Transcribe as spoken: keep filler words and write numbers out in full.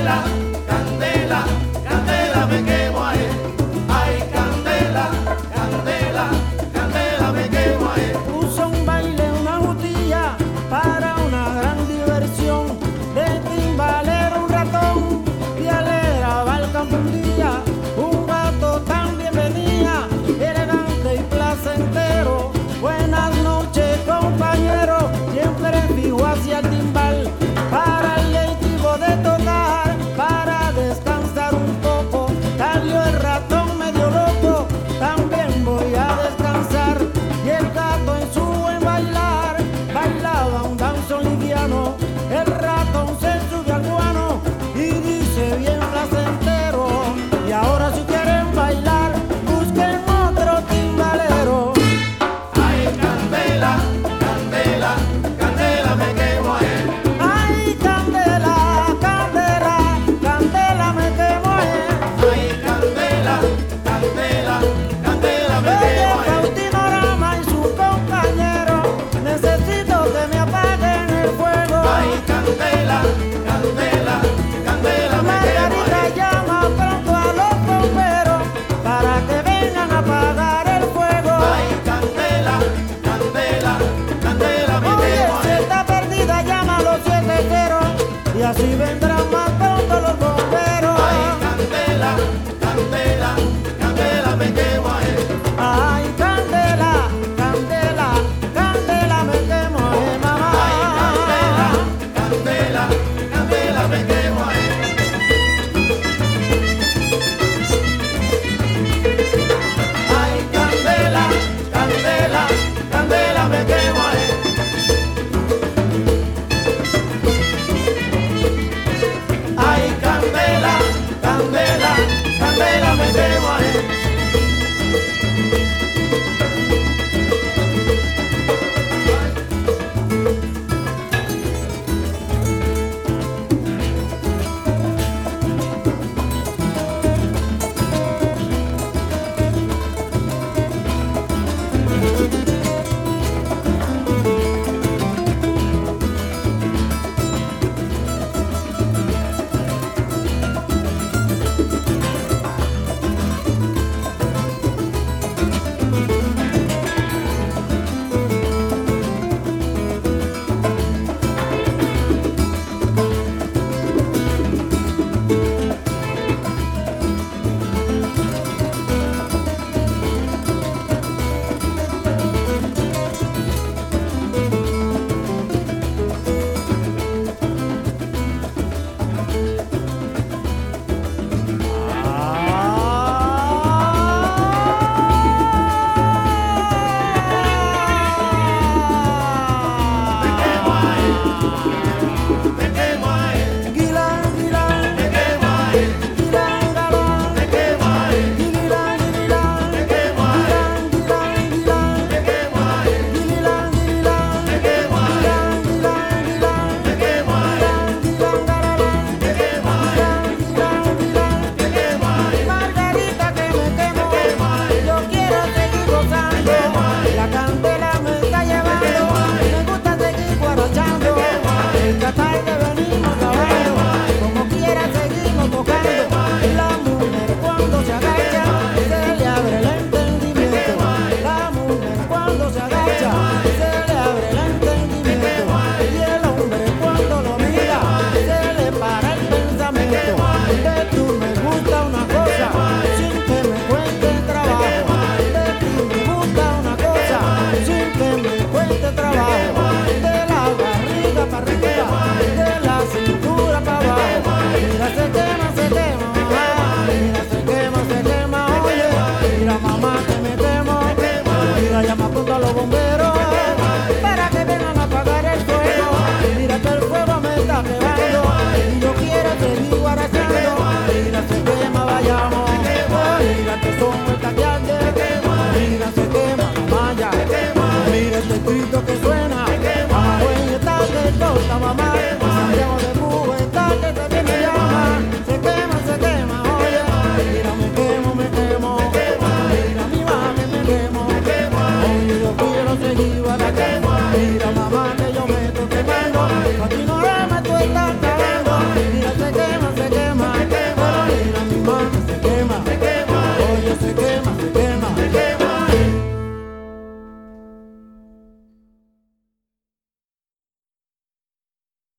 candela, candela me quemo ahí. Ay, candela, candela, candela me quemo ahí. Puso un baile, una jutilla para una gran diversión. De timbalero un ratón y alegraba el campo un día. Un gato también venía, elegante y placentero. Buenas noches, compañero, siempre fijo hacia el timbal. Para el leitivo de tocar, para descansar un poco. Salió el ratón medio loco, también voy a descansar. Y el gato en su buen bailar, bailaba un danzón liviano. El ratón se subió al guano y dice bien placentero. Y ahora si quieren bailar, busquen otro timbalero. Ay, candela, candela, candela me quemo ahí. Ay, candela, candela, candela me quemo ahí. Ay, candela, candela, candela me Oye, quemo ahí. Faustino Rama y su compañero, necesito que me apaguen el fuego. Ay, candela, candela, candela me quemo Margarita ahí. llama pronto a los bomberos para que vengan a apagar el fuego. Ay, candela, candela, candela me Oye, quemo si ahí. está perdida llama a los siete cero y así vendrá